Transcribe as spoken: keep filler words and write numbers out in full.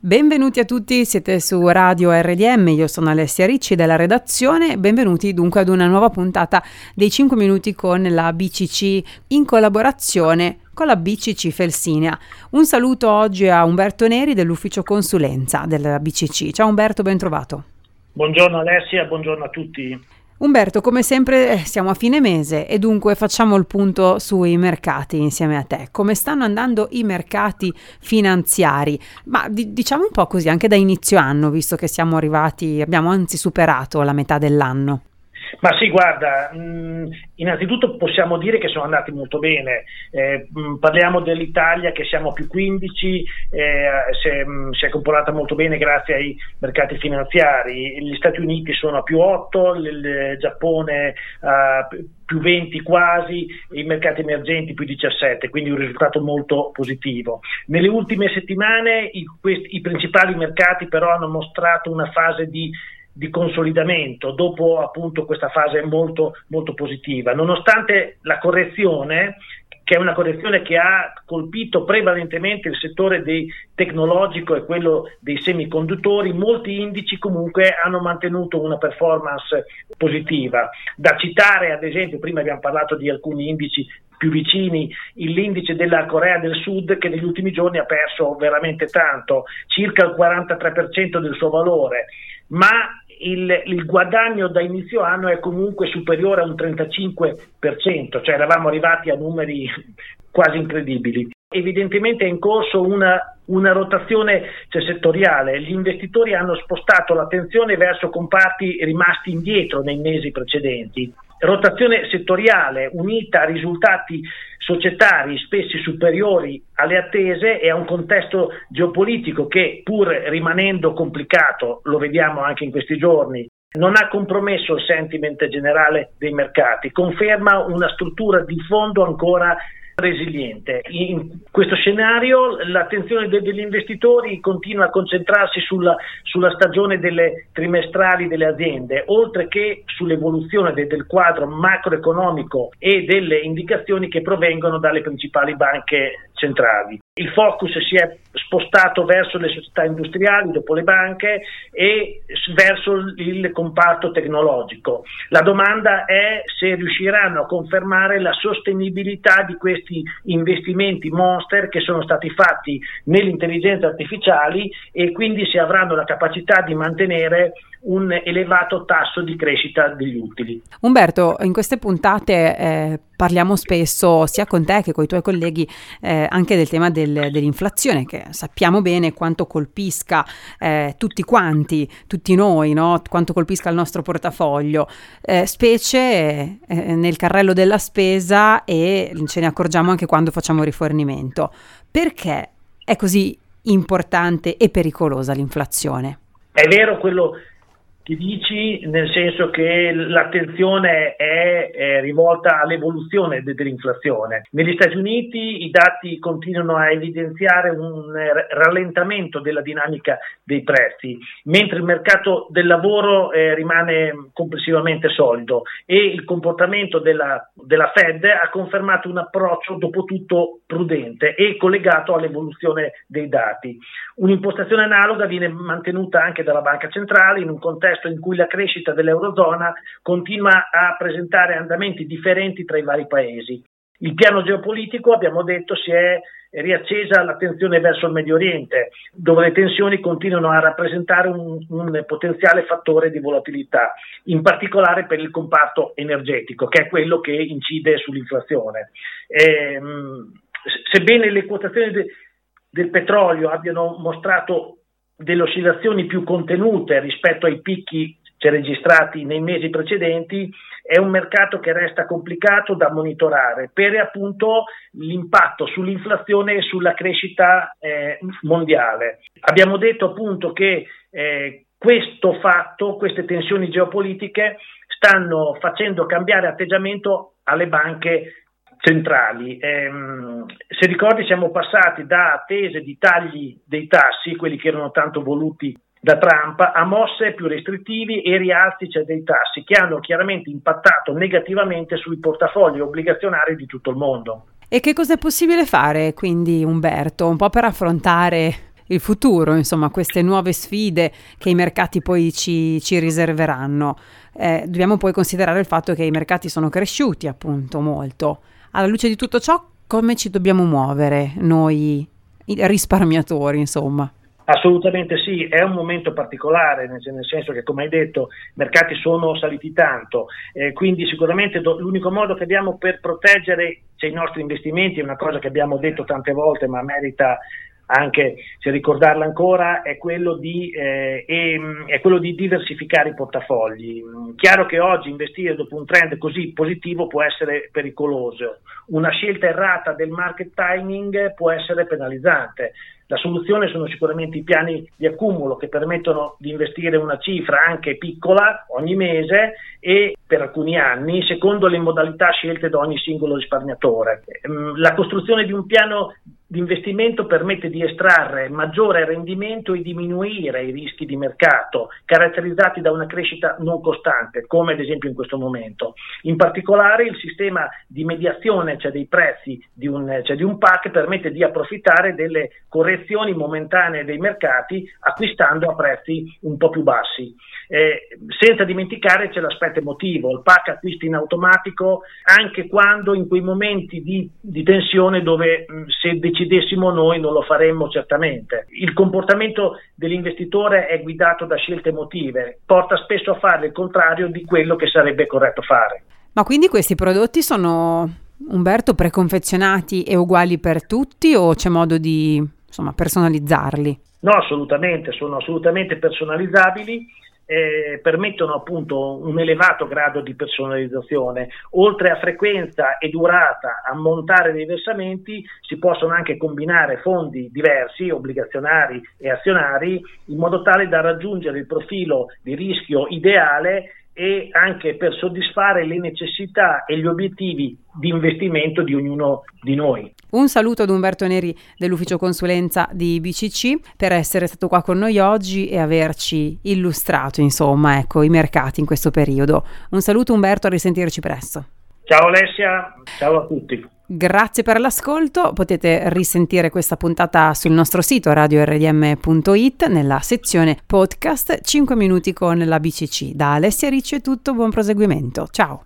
Benvenuti a tutti, siete su Radio R D M, io sono Alessia Ricci della redazione, benvenuti dunque ad una nuova puntata dei cinque minuti con la B C C in collaborazione con la B C C Felsinia. Un saluto oggi a Umberto Neri dell'ufficio consulenza della B C C. Ciao Umberto, ben trovato. Buongiorno Alessia, buongiorno a tutti. Umberto, come sempre siamo a fine mese e dunque facciamo il punto sui mercati insieme a te. Come stanno andando i mercati finanziari? Ma d- diciamo un po' così anche da inizio anno, visto che siamo arrivati, abbiamo anzi superato la metà dell'anno. Ma sì, guarda, mh, innanzitutto possiamo dire che sono andati molto bene. Eh, mh, parliamo dell'Italia che siamo più quindici, eh, si, è, mh, si è comportata molto bene grazie ai mercati finanziari. Gli Stati Uniti sono a più otto, il, il Giappone a più venti quasi, e i mercati emergenti più diciassette, quindi un risultato molto positivo. Nelle ultime settimane i, questi, i principali mercati però hanno mostrato una fase di di consolidamento dopo appunto questa fase molto molto positiva, nonostante la correzione, che è una correzione che ha colpito prevalentemente il settore dei tecnologico e quello dei semiconduttori. Molti indici comunque hanno mantenuto una performance positiva. Da citare ad esempio, prima abbiamo parlato di alcuni indici più vicini, l'indice della Corea del Sud, che negli ultimi giorni ha perso veramente tanto, circa il quarantatré per cento del suo valore, ma il, il guadagno da inizio anno è comunque superiore a un trentacinque per cento, cioè eravamo arrivati a numeri quasi incredibili. Evidentemente è in corso una, una rotazione cioè, settoriale. Gli investitori hanno spostato l'attenzione verso comparti rimasti indietro nei mesi precedenti. Rotazione settoriale unita a risultati societari spesso superiori alle attese e a un contesto geopolitico che, pur rimanendo complicato, lo vediamo anche in questi giorni, non ha compromesso il sentiment generale dei mercati, conferma una struttura di fondo ancora resiliente. In questo scenario l'attenzione de- degli investitori continua a concentrarsi sulla, sulla stagione delle trimestrali delle aziende, oltre che sull'evoluzione de- del quadro macroeconomico e delle indicazioni che provengono dalle principali banche centrali. Il focus si è spostato verso le società industriali dopo le banche e verso il comparto tecnologico. La domanda è se riusciranno a confermare la sostenibilità di questi investimenti monster che sono stati fatti nell'intelligenza artificiale e quindi se avranno la capacità di mantenere un elevato tasso di crescita degli utili. Umberto, in queste puntate eh, parliamo spesso sia con te che con i tuoi colleghi eh, anche del tema del, dell'inflazione, che sappiamo bene quanto colpisca eh, tutti quanti, tutti noi, no? Quanto colpisca il nostro portafoglio, eh, specie eh, nel carrello della spesa, e ce ne accorgiamo anche quando facciamo rifornimento. Perché è così importante e pericolosa l'inflazione? È vero quello che dici, nel senso che l'attenzione è, è rivolta all'evoluzione de- dell'inflazione. Negli Stati Uniti i dati continuano a evidenziare un rallentamento della dinamica dei prezzi, mentre il mercato del lavoro eh, rimane complessivamente solido e il comportamento della, della Fed ha confermato un approccio dopo tutto prudente e collegato all'evoluzione dei dati. Un'impostazione analoga viene mantenuta anche dalla Banca Centrale in un contesto in cui la crescita dell'Eurozona continua a presentare andamenti differenti tra i vari paesi. Il piano geopolitico, abbiamo detto, si è riaccesa l'attenzione verso il Medio Oriente, dove le tensioni continuano a rappresentare un, un potenziale fattore di volatilità, in particolare per il comparto energetico, che è quello che incide sull'inflazione. E, sebbene le quotazioni de, del petrolio abbiano mostrato delle oscillazioni più contenute rispetto ai picchi registrati nei mesi precedenti, è un mercato che resta complicato da monitorare per appunto l'impatto sull'inflazione e sulla crescita eh, mondiale. Abbiamo detto appunto che eh, questo fatto, queste tensioni geopolitiche stanno facendo cambiare atteggiamento alle banche centrali. Ehm, se ricordi, siamo passati da attese di tagli dei tassi, quelli che erano tanto voluti da Trump, a mosse più restrittivi e rialzi cioè, dei tassi, che hanno chiaramente impattato negativamente sui portafogli obbligazionari di tutto il mondo. E che cosa è possibile fare quindi, Umberto, un po' per affrontare il futuro, insomma, queste nuove sfide che i mercati poi ci, ci riserveranno. Eh, dobbiamo poi considerare il fatto che i mercati sono cresciuti appunto molto. Alla luce di tutto ciò, come ci dobbiamo muovere noi risparmiatori, insomma? Assolutamente sì, è un momento particolare, nel, nel senso che, come hai detto, i mercati sono saliti tanto, eh, quindi sicuramente do, l'unico modo che abbiamo per proteggere cioè, i nostri investimenti, è una cosa che abbiamo detto tante volte ma merita anche se ricordarla ancora, è quello di eh, è, è quello di diversificare i portafogli. Chiaro che oggi investire dopo un trend così positivo può essere pericoloso, una scelta errata del market timing può essere penalizzante. La soluzione sono sicuramente i piani di accumulo che permettono di investire una cifra anche piccola ogni mese e per alcuni anni secondo le modalità scelte da ogni singolo risparmiatore. La costruzione di un piano di investimento permette di estrarre maggiore rendimento e diminuire i rischi di mercato caratterizzati da una crescita non costante, come ad esempio in questo momento. In particolare il sistema di mediazione, cioè dei prezzi di un, cioè di un P A C, permette di approfittare delle correzioni momentanee dei mercati acquistando a prezzi un po' più bassi. Eh, senza dimenticare c'è l'aspetto emotivo, il P A C acquista in automatico anche quando in quei momenti di, di tensione dove mh, se decidessimo noi non lo faremmo certamente. Il comportamento dell'investitore è guidato da scelte emotive, porta spesso a fare il contrario di quello che sarebbe corretto fare. Ma quindi questi prodotti sono, Umberto, preconfezionati e uguali per tutti o c'è modo di insomma personalizzarli? No, assolutamente, sono assolutamente personalizzabili. Eh, permettono appunto un elevato grado di personalizzazione. Oltre a frequenza e durata, ammontare dei versamenti, si possono anche combinare fondi diversi, obbligazionari e azionari, in modo tale da raggiungere il profilo di rischio ideale e anche per soddisfare le necessità e gli obiettivi di investimento di ognuno di noi. Un saluto ad Umberto Neri dell'ufficio consulenza di B C C per essere stato qua con noi oggi e averci illustrato insomma ecco i mercati in questo periodo. Un saluto Umberto, a risentirci presto. Ciao Alessia, ciao a tutti. Grazie per l'ascolto, potete risentire questa puntata sul nostro sito radio r d m punto i t nella sezione podcast cinque minuti con la B C C. Da Alessia Ricci è tutto, buon proseguimento, ciao!